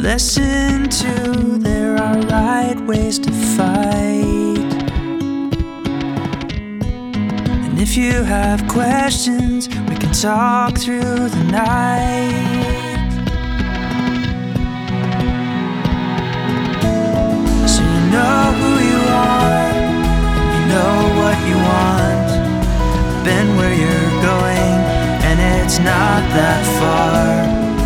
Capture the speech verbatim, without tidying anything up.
lesson two, there are right ways to fight. And if you have questions, we can talk through the night. So you know who you are, you know what you want, been where you're going, and it's not that far.